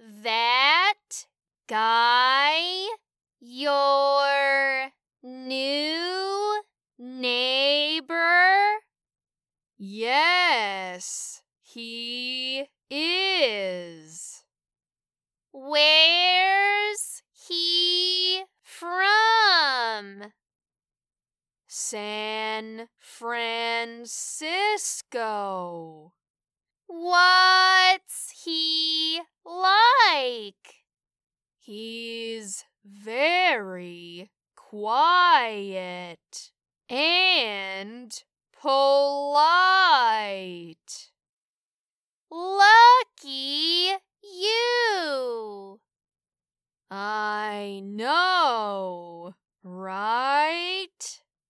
that guy your new neighbor? Yes, he is. Where's he from? San Francisco. What's he like? He's very quiet and polite. Lucky you! I know, right?